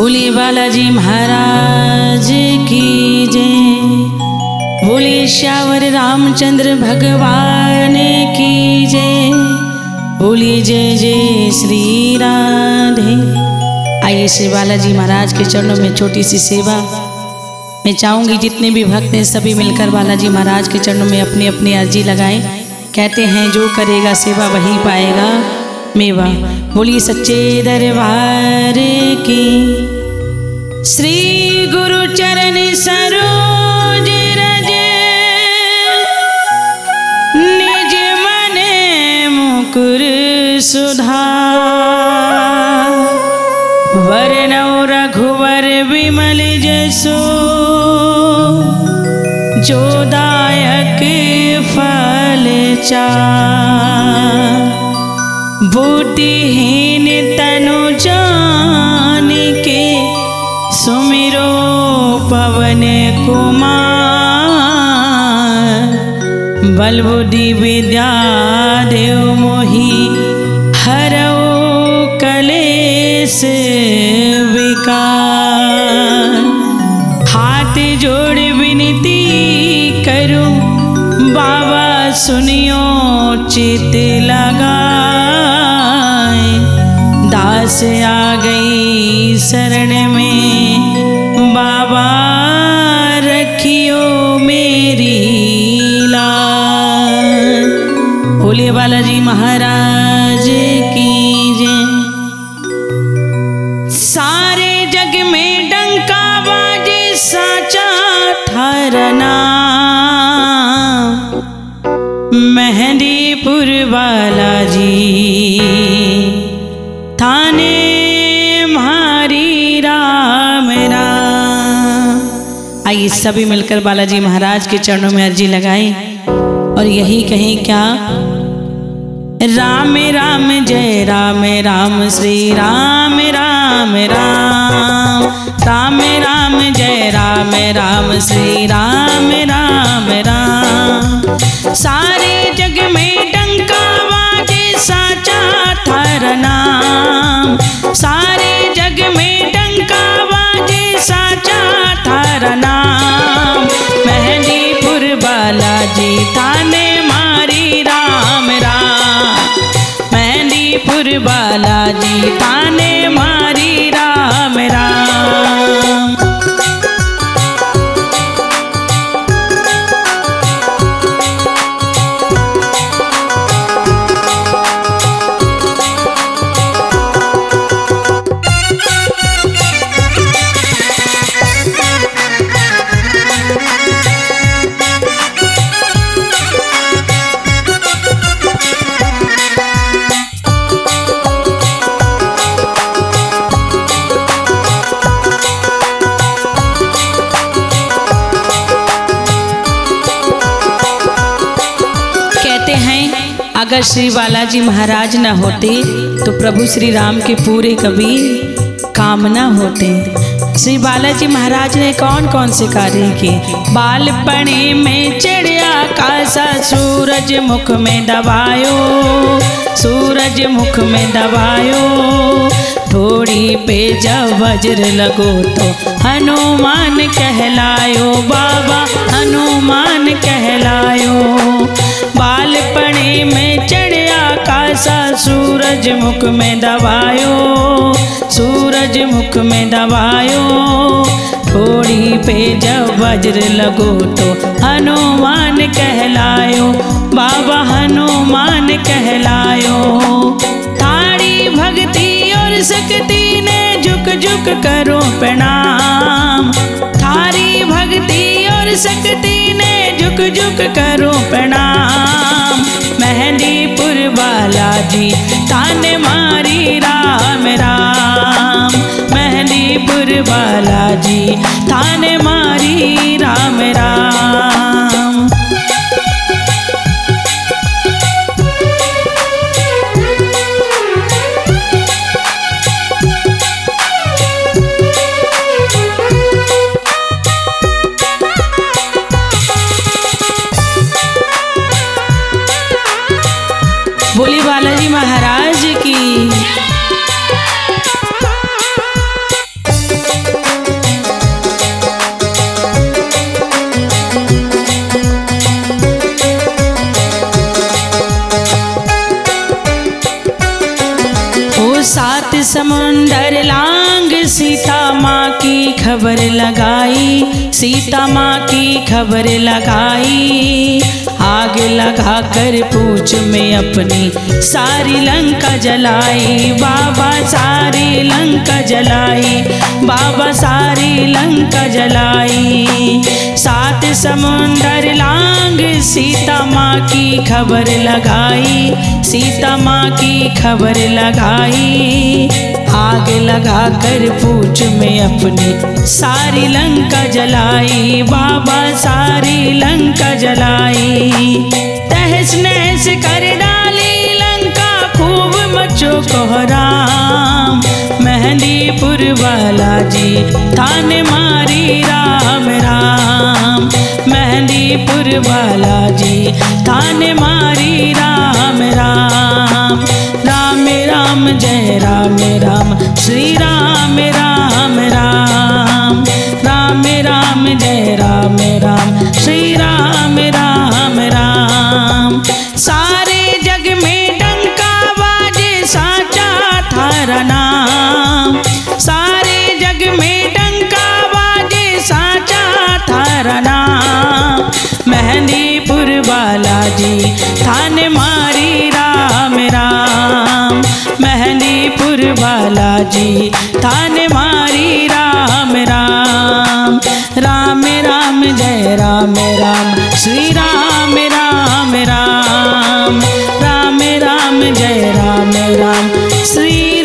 बोलिए बालाजी महाराज की जय। बोलिए श्यावर रामचंद्र भगवान की जय। बोलिए जय जय श्री राधे। आइए श्री बालाजी महाराज के चरणों में छोटी सी सेवा मैं चाहूँगी जितने भी भक्त हैं सभी मिलकर बालाजी महाराज के चरणों में अपनी अपनी अर्जी लगाएं। कहते हैं जो करेगा सेवा वही पाएगा मेवा। बोलिए सच्चे दरबार की। श्री गुरु चरण सरोज रज निज मन मुकुर सुधार। वरनौ रघुवर विमल जसो जो दायक फल चार। बुद्धिहीन तनु जान के सुमिरो पवन कुमार। बल बुद्धि विद्या देव मोहि हरौ कलेश विकार। हाथ जोड़ विनती करूं बाबा सुनियो चित लगाए। दास आ गई शरण में बाबा रखियो मेरी लाज। बोलिए बालाजी महाराज की जय। सारे जग में डंका बाजे साचा ठहरना। मेहंदीपुर बालाजी थाने मारी राम राम। आइए सभी मिलकर बालाजी महाराज के चरणों में अर्जी लगाएं और यही कहें क्या। राम राम जय राम राम श्री राम राम राम। राम राम जय राम राम श्री राम राम राम। सारे जग में डंका बाजे साचा थारा नाम। सारे जग में डंका बाजे साचा थारा नाम। मेहंदीपुर बालाजी थाने मारी राम राम। मेहंदीपुर बालाजी थाने मारी राम राम। अगर श्री बालाजी महाराज न होते तो प्रभु श्री राम के पूरे कभी काम न होते। श्री बालाजी महाराज ने कौन कौन से कार्य किए। बालपणे में चढ़िया कासा सूरज मुख में दबायो। सूरज मुख में दबायो। थोड़ी पे जब वज्र लगो तो हनुमान कहलायो। बाबा हनुमान कहलायो। बालपणे में चढ़िया कासा सूरज मुख में दबायो। सूरज मुख में दबायो। थोड़ी पे जब वज्र लगो तो हनुमान कहलायो। बाबा हनुमान कहलायो। थारी भक्ति और शक्ति ने झुक झुक करो प्रणाम। थारी भक्ति और शक्ति ने झुक झुक करो प्रणाम। मेहंदीपुर बालाजी ताने मारी राम राम। मेहंदीपुर बालाजी ताने मारी राम राम। बोली बालाजी महाराज की। समुंदर लांग सीता माँ की खबर लगाई, सीता माँ की खबर लगाई। आग लगा कर पूछ में अपनी सारी लंका जलाई, बाबा सारी लंका जलाई, बाबा सारी लंका जलाई। सात समुंदर लांग सीता माँ की खबर लगाई, सीता माँ की खबर लगाई। आग लगा कर पूछ में अपनी सारी लंका जलाई, बाबा सारी लंका जलाई। तहस नहस कर डाली लंका, खूब मचो कोहराम। मेहंदीपुर वाला जी थान मारी राम राम, मेहंदीपुर वाला जी थान मारी राम राम। राम राम जय राम राम, श्री राम राम राम। राम राम जय राम राम, श्री राम राम राम। सारे जग में डंका बाजे साचा थारा नाम, सारे जग में डंका बाजे साचा थारा नाम। मेहंदीपुर वाला जी थान मारी राम राम, मेहंदीपुर वाला जी थान मारी राम राम। राम राम जय राम राम, श्री राम राम राम। राम राम जय राम राम, श्री